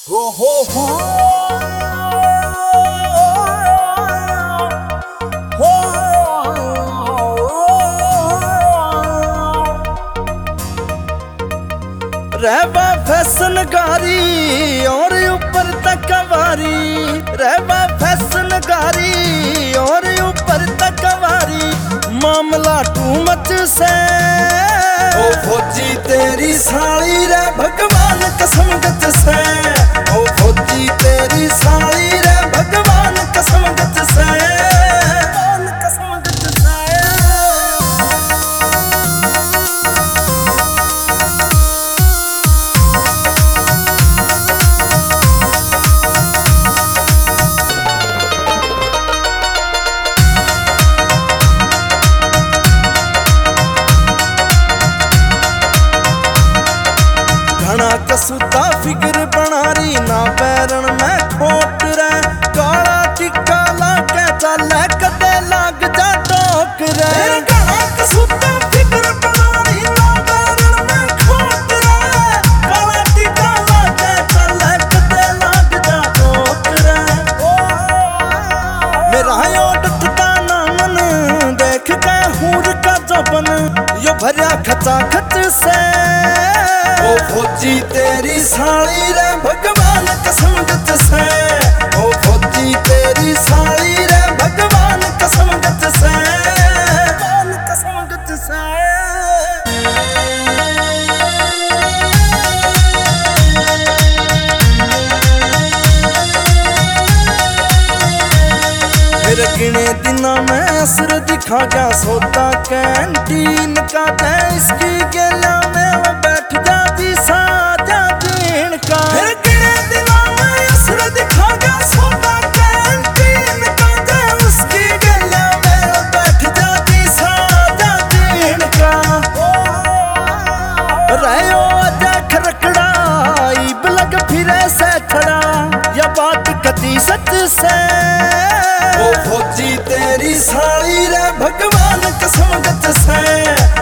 हो रहबा फैशन गारी और ऊपर तक वारी, रहबा फैशन गारी और ऊपर तक वारी, मामला टू मच से ओ फौजी तेरी साली रे भगवान कसम गच से, ओ फौजी तेरी साली रे भगवान कसम गच से, भगवान कसम गच से। घना कसूता फिगर बनारी ना पैरन में खोट रे, काला टिक्का लाके चले कदे लाग जा टोक रे। घना कसूता फिगर बनारी ना पैरन में खोट रे, काला टिक्का लाके चले कदे लाग जा टोक रे। मेरा यो डटता ना मन देख के हूर का जबन, यो भरिया खचा खच से ओ फौजी तेरी साली रे भगवान कसम गच से, ओ फौजी तेरी साली रे भगवान कसम गच से, भगवान कसम गच से। फिर गिने दिना में असर दिखा गया सोता कैंटीन का, इसकी गेला में वो बैठ जाती साजा दीन का। फिर गिने दिना में असर दिखा गया सोता कैंटीन का, उसकी गेला में वो बैठ जाती साजा दीन का। रहो आजा खरकड़ा ईब लग फिरे से खड़ा, या बात कती सच से ओ फौजी तेरी साली रे भगवान कसम गच से।